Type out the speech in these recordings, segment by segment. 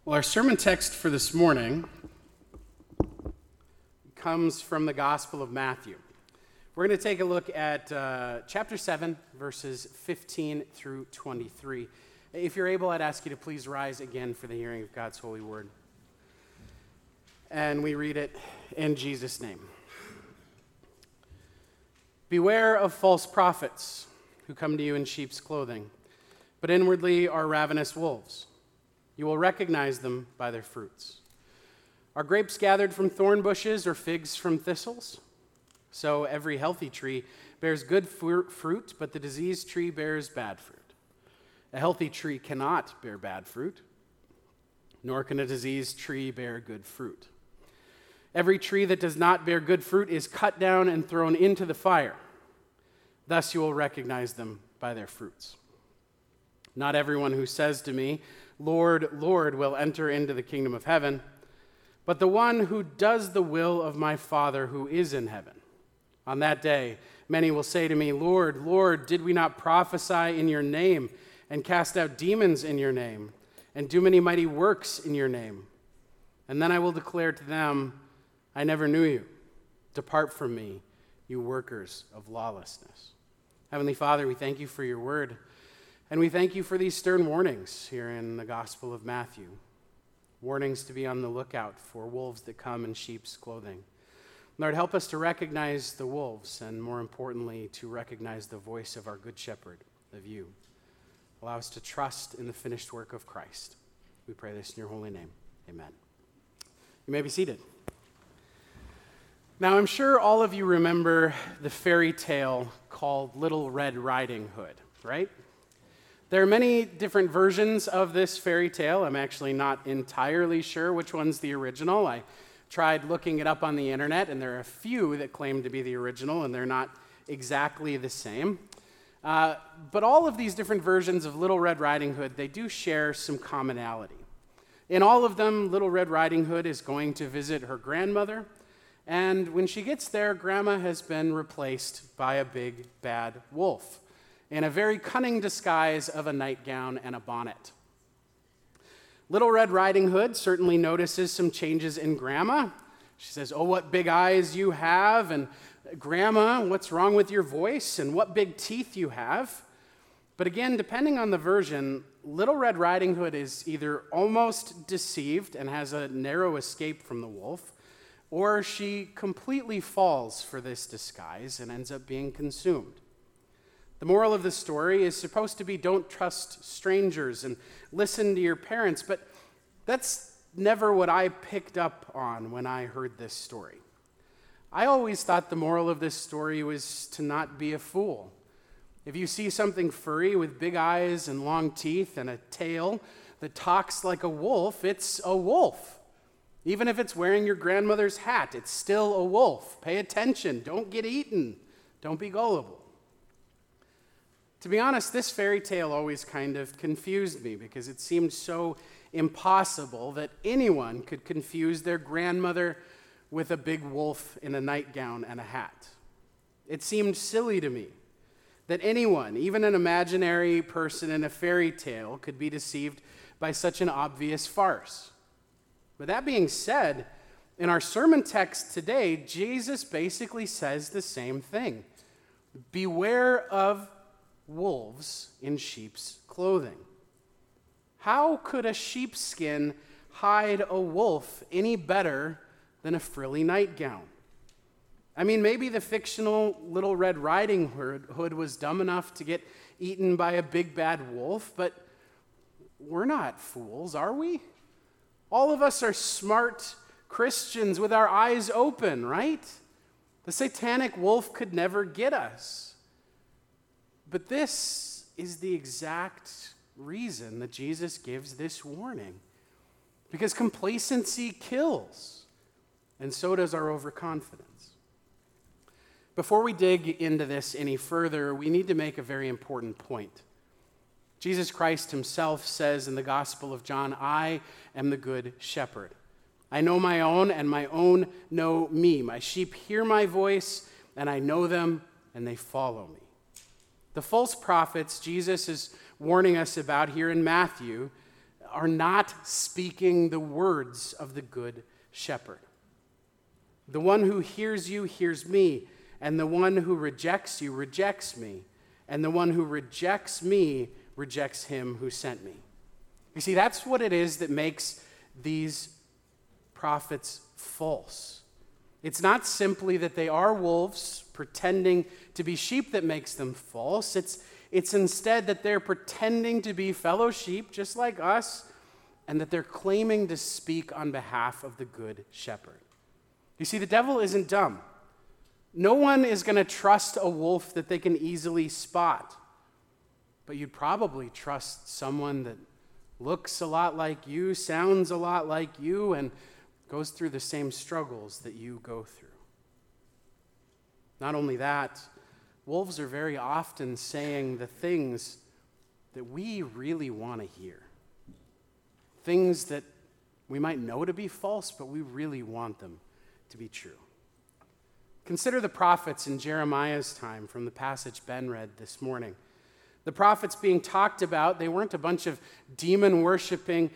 Well, our sermon text for this morning comes from the Gospel of Matthew. We're going to take a look at chapter 7, verses 15 through 23. If you're able, I'd ask you to please rise again for the hearing of God's holy word. And we read it in Jesus' name. Beware of false prophets who come to you in sheep's clothing, but inwardly are ravenous wolves. You will recognize them by their fruits. Are grapes gathered from thorn bushes or figs from thistles? So every healthy tree bears good fruit, but the diseased tree bears bad fruit. A healthy tree cannot bear bad fruit, nor can a diseased tree bear good fruit. Every tree that does not bear good fruit is cut down and thrown into the fire. Thus you will recognize them by their fruits. Not everyone who says to me, Lord, Lord, will enter into the kingdom of heaven, but the one who does the will of my Father who is in heaven. On that day, many will say to me, Lord, Lord, did we not prophesy in your name and cast out demons in your name and do many mighty works in your name? And then I will declare to them, I never knew you. Depart from me, you workers of lawlessness. Heavenly Father, we thank you for your word. And we thank you for these stern warnings here in the Gospel of Matthew. Warnings to be on the lookout for wolves that come in sheep's clothing. Lord, help us to recognize the wolves and, more importantly, to recognize the voice of our Good Shepherd, of you. Allow us to trust in the finished work of Christ. We pray this in your holy name. Amen. You may be seated. Now, I'm sure all of you remember the fairy tale called Little Red Riding Hood, right? There are many different versions of this fairy tale. I'm actually not entirely sure which one's the original. I tried looking it up on the internet, and there are a few that claim to be the original, and they're not exactly the same. But all of these different versions of Little Red Riding Hood, they do share some commonality. In all of them, Little Red Riding Hood is going to visit her grandmother, and when she gets there, Grandma has been replaced by a big bad wolf in a very cunning disguise of a nightgown and a bonnet. Little Red Riding Hood certainly notices some changes in Grandma. She says, oh, what big eyes you have, and Grandma, what's wrong with your voice, and what big teeth you have. But again, depending on the version, Little Red Riding Hood is either almost deceived and has a narrow escape from the wolf, or she completely falls for this disguise and ends up being consumed. The moral of the story is supposed to be don't trust strangers and listen to your parents, but that's never what I picked up on when I heard this story. I always thought the moral of this story was to not be a fool. If you see something furry with big eyes and long teeth and a tail that talks like a wolf, it's a wolf. Even if it's wearing your grandmother's hat, it's still a wolf. Pay attention. Don't get eaten. Don't be gullible. To be honest, this fairy tale always kind of confused me because it seemed so impossible that anyone could confuse their grandmother with a big wolf in a nightgown and a hat. It seemed silly to me that anyone, even an imaginary person in a fairy tale, could be deceived by such an obvious farce. But that being said, in our sermon text today, Jesus basically says the same thing. Beware of wolves in sheep's clothing. How could a sheepskin hide a wolf any better than a frilly nightgown? I mean, maybe the fictional Little Red Riding Hood was dumb enough to get eaten by a big bad wolf, but we're not fools, are we? All of us are smart Christians with our eyes open, right? The satanic wolf could never get us. But this is the exact reason that Jesus gives this warning. Because complacency kills, and so does our overconfidence. Before we dig into this any further, we need to make a very important point. Jesus Christ himself says in the Gospel of John, I am the good shepherd. I know my own, and my own know me. My sheep hear my voice, and I know them, and they follow me. The false prophets Jesus is warning us about here in Matthew are not speaking the words of the Good Shepherd. The one who hears you hears me, and the one who rejects you rejects me, and the one who rejects me rejects him who sent me. You see, that's what it is that makes these prophets false. It's not simply that they are wolves pretending to be sheep that makes them false. It's instead that they're pretending to be fellow sheep just like us, and that they're claiming to speak on behalf of the Good Shepherd. You see, the devil isn't dumb. No one is going to trust a wolf that they can easily spot. But you'd probably trust someone that looks a lot like you, sounds a lot like you, and goes through the same struggles that you go through. Not only that, wolves are very often saying the things that we really want to hear. Things that we might know to be false, but we really want them to be true. Consider the prophets in Jeremiah's time from the passage Ben read this morning. The prophets being talked about, they weren't a bunch of demon-worshiping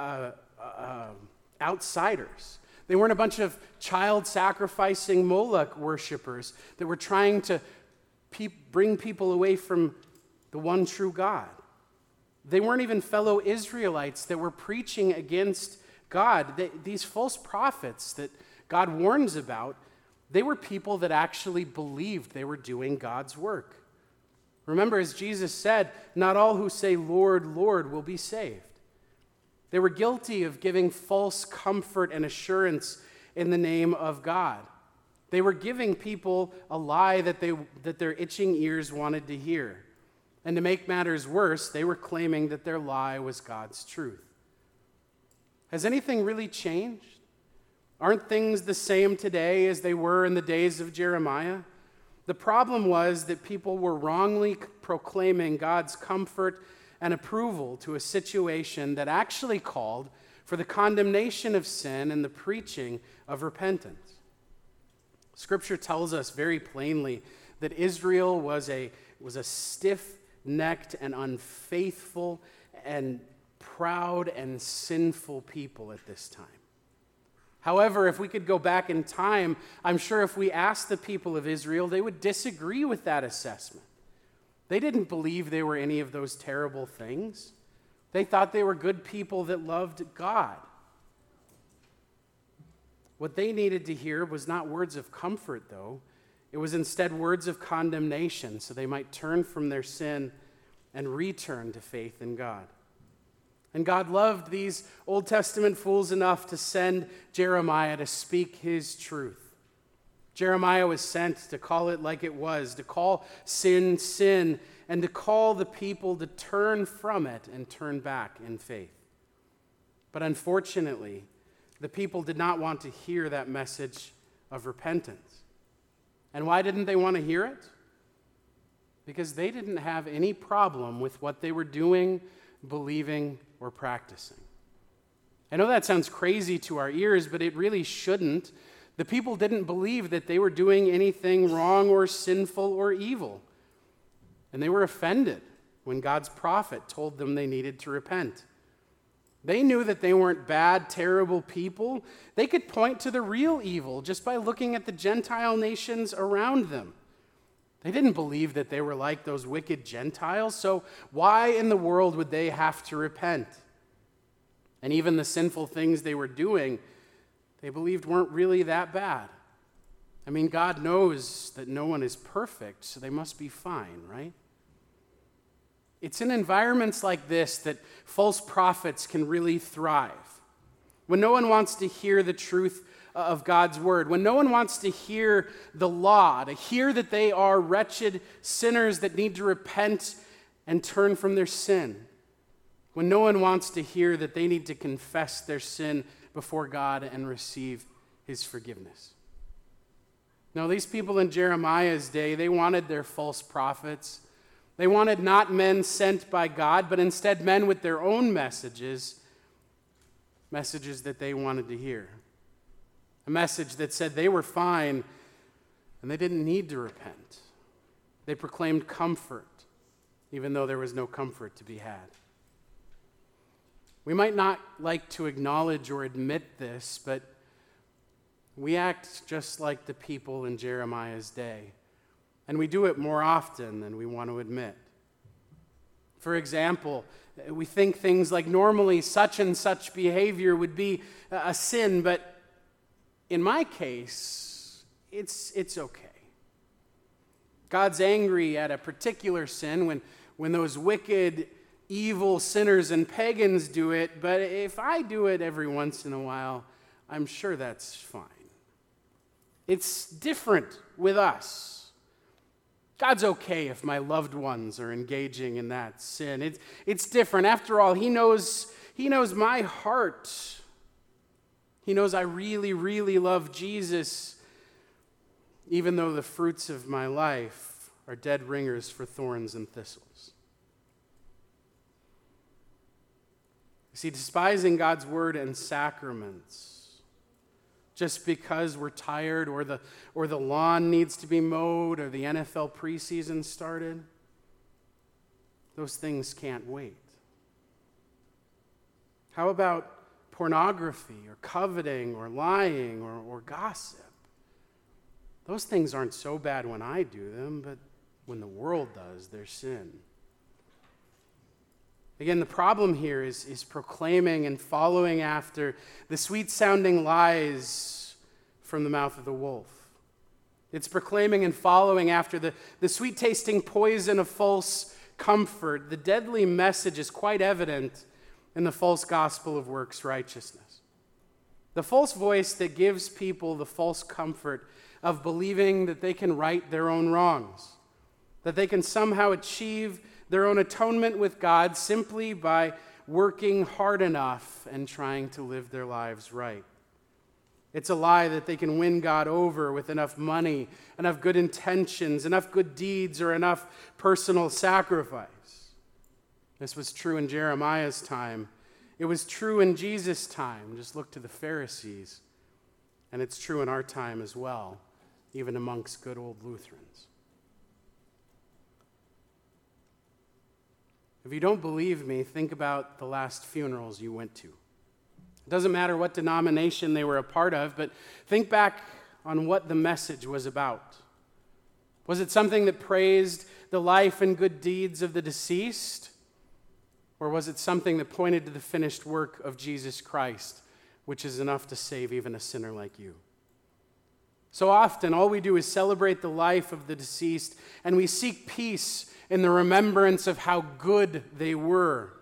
outsiders. They weren't a bunch of child-sacrificing Moloch worshipers that were trying to bring people away from the one true God. They weren't even fellow Israelites that were preaching against God. These false prophets that God warns about, they were people that actually believed they were doing God's work. Remember, as Jesus said, not all who say, Lord, Lord, will be saved. They were guilty of giving false comfort and assurance in the name of God. They were giving people a lie that their itching ears wanted to hear. And to make matters worse, they were claiming that their lie was God's truth. Has anything really changed? Aren't things the same today as they were in the days of Jeremiah? The problem was that people were wrongly proclaiming God's comfort and approval to a situation that actually called for the condemnation of sin and the preaching of repentance. Scripture tells us very plainly that Israel was a stiff-necked and unfaithful and proud and sinful people at this time. However, if we could go back in time, I'm sure if we asked the people of Israel, they would disagree with that assessment. They didn't believe they were any of those terrible things. They thought they were good people that loved God. What they needed to hear was not words of comfort, though. It was instead words of condemnation, so they might turn from their sin and return to faith in God. And God loved these Old Testament fools enough to send Jeremiah to speak his truth. Jeremiah was sent to call it like it was, to call sin, sin, and to call the people to turn from it and turn back in faith. But unfortunately, the people did not want to hear that message of repentance. And why didn't they want to hear it? Because they didn't have any problem with what they were doing, believing, or practicing. I know that sounds crazy to our ears, but it really shouldn't. The people didn't believe that they were doing anything wrong or sinful or evil. And they were offended when God's prophet told them they needed to repent. They knew that they weren't bad, terrible people. They could point to the real evil just by looking at the Gentile nations around them. They didn't believe that they were like those wicked Gentiles, so why in the world would they have to repent? And even the sinful things they were doing, they believed weren't really that bad. I mean, God knows that no one is perfect, so they must be fine, right? It's in environments like this that false prophets can really thrive. When no one wants to hear the truth of God's word, when no one wants to hear the law, to hear that they are wretched sinners that need to repent and turn from their sin, when no one wants to hear that they need to confess their sin before God and receive his forgiveness. Now, these people in Jeremiah's day, they wanted their false prophets. They wanted not men sent by God, but instead men with their own messages that they wanted to hear. A message that said they were fine and they didn't need to repent. They proclaimed comfort, even though there was no comfort to be had. We might not like to acknowledge or admit this, but we act just like the people in Jeremiah's day, and we do it more often than we want to admit. For example, we think things like normally such and such behavior would be a sin, but in my case, it's okay. God's angry at a particular sin when those wicked, evil sinners and pagans do it, but if I do it every once in a while, I'm sure that's fine. It's different with us. God's okay if my loved ones are engaging in that sin. It's different. After all, He knows my heart. He knows I really, really love Jesus, even though the fruits of my life are dead ringers for thorns and thistles. You see, despising God's word and sacraments just because we're tired or the lawn needs to be mowed or the NFL preseason started, those things can't wait. How about pornography or coveting or lying or gossip? Those things aren't so bad when I do them, but when the world does, they're sin. Again, the problem here is proclaiming and following after the sweet-sounding lies from the mouth of the wolf. It's proclaiming and following after the sweet-tasting poison of false comfort. The deadly message is quite evident in the false gospel of works righteousness. The false voice that gives people the false comfort of believing that they can right their own wrongs, that they can somehow achieve their own atonement with God simply by working hard enough and trying to live their lives right. It's a lie that they can win God over with enough money, enough good intentions, enough good deeds, or enough personal sacrifice. This was true in Jeremiah's time. It was true in Jesus' time. Just look to the Pharisees. And it's true in our time as well, even amongst good old Lutherans. If you don't believe me, think about the last funerals you went to. It doesn't matter what denomination they were a part of, but think back on what the message was about. Was it something that praised the life and good deeds of the deceased? Or was it something that pointed to the finished work of Jesus Christ, which is enough to save even a sinner like you? So often, all we do is celebrate the life of the deceased, and we seek peace in the remembrance of how good they were.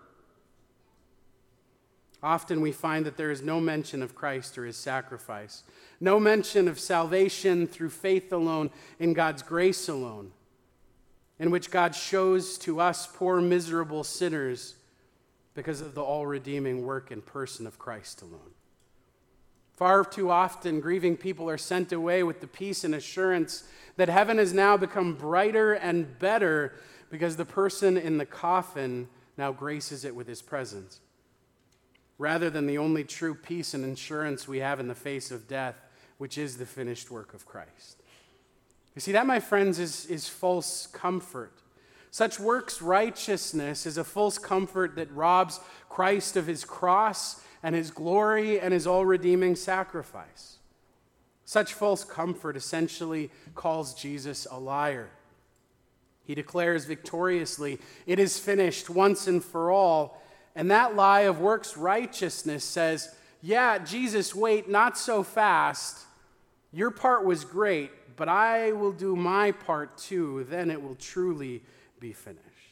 Often we find that there is no mention of Christ or his sacrifice, no mention of salvation through faith alone, in God's grace alone, in which God shows to us poor, miserable sinners because of the all-redeeming work and person of Christ alone. Far too often, grieving people are sent away with the peace and assurance that heaven has now become brighter and better because the person in the coffin now graces it with his presence, rather than the only true peace and assurance we have in the face of death, which is the finished work of Christ. You see, that, my friends, is false comfort. Such works righteousness is a false comfort that robs Christ of his cross and his glory and his all-redeeming sacrifice. Such false comfort essentially calls Jesus a liar. He declares victoriously, "It is finished once and for all." And that lie of works righteousness says, "Yeah, Jesus, wait, not so fast. Your part was great, but I will do my part too. Then it will truly be finished."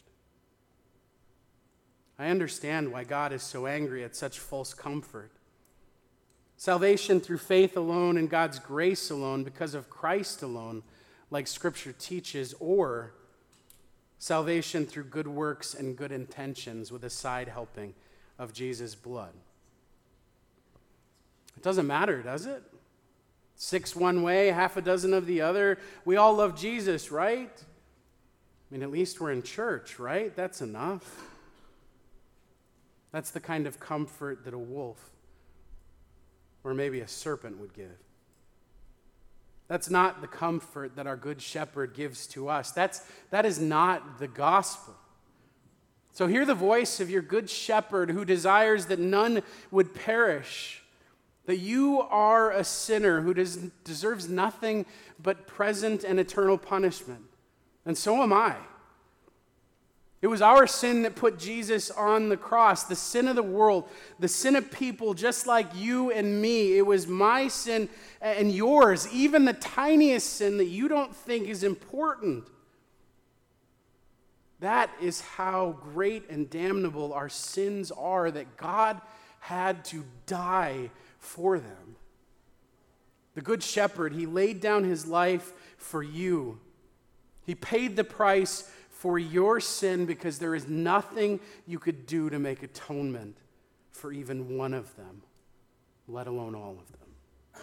I understand why God is so angry at such false comfort. Salvation through faith alone and God's grace alone, because of Christ alone, like Scripture teaches, or salvation through good works and good intentions with a side helping of Jesus' blood. It doesn't matter, does it? 6 one way, half a dozen of the other. We all love Jesus, right? I mean, at least we're in church, right? That's enough. That's the kind of comfort that a wolf or maybe a serpent would give. That's not the comfort that our good shepherd gives to us. That is not the gospel. So hear the voice of your good shepherd who desires that none would perish, that you are a sinner who deserves nothing but present and eternal punishment. And so am I. It was our sin that put Jesus on the cross, the sin of the world, the sin of people just like you and me. It was my sin and yours, even the tiniest sin that you don't think is important. That is how great and damnable our sins are, that God had to die for them. The Good Shepherd, he laid down his life for you. He paid the price for your sin because there is nothing you could do to make atonement for even one of them, let alone all of them.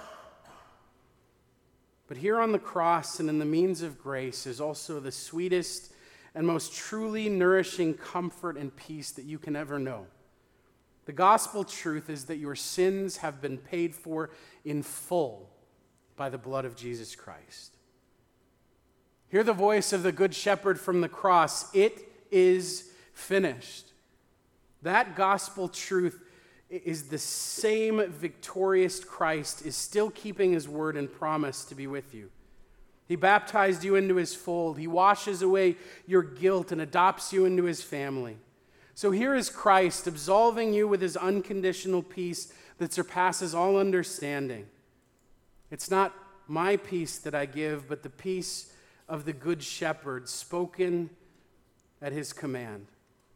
But here on the cross and in the means of grace is also the sweetest and most truly nourishing comfort and peace that you can ever know. The gospel truth is that your sins have been paid for in full by the blood of Jesus Christ. Hear the voice of the Good Shepherd from the cross. It is finished. That gospel truth is the same victorious Christ is still keeping his word and promise to be with you. He baptized you into his fold. He washes away your guilt and adopts you into his family. So here is Christ absolving you with his unconditional peace that surpasses all understanding. It's not my peace that I give, but the peace of the Good Shepherd spoken at his command.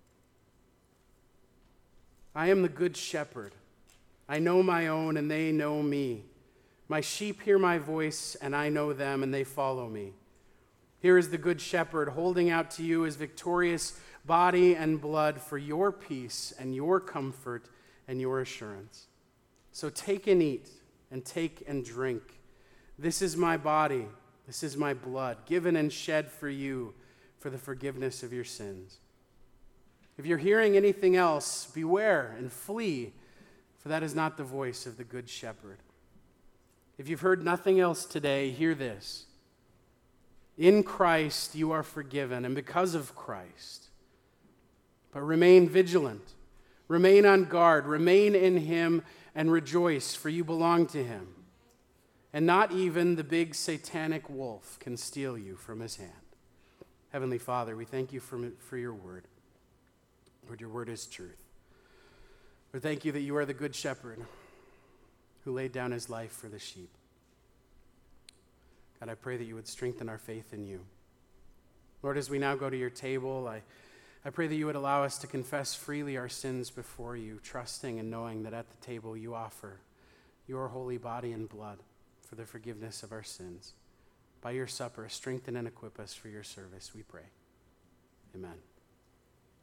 I am the Good Shepherd. I know my own and they know me. My sheep hear my voice and I know them and they follow me. Here is the Good Shepherd holding out to you his victorious body and blood for your peace and your comfort and your assurance. So take and eat and take and drink. This is my body, this is my blood, given and shed for you for the forgiveness of your sins. If you're hearing anything else, beware and flee, for that is not the voice of the Good Shepherd. If you've heard nothing else today, hear this. In Christ you are forgiven, and because of Christ. But remain vigilant, remain on guard, remain in him, and rejoice, for you belong to him. And not even the big satanic wolf can steal you from his hand. Heavenly Father, we thank you for your word. Lord, your word is truth. Lord, thank you that you are the Good Shepherd who laid down his life for the sheep. God, I pray that you would strengthen our faith in you. Lord, as we now go to your table, I pray that you would allow us to confess freely our sins before you, trusting and knowing that at the table you offer your holy body and blood for the forgiveness of our sins. By your supper, strengthen and equip us for your service, we pray. Amen.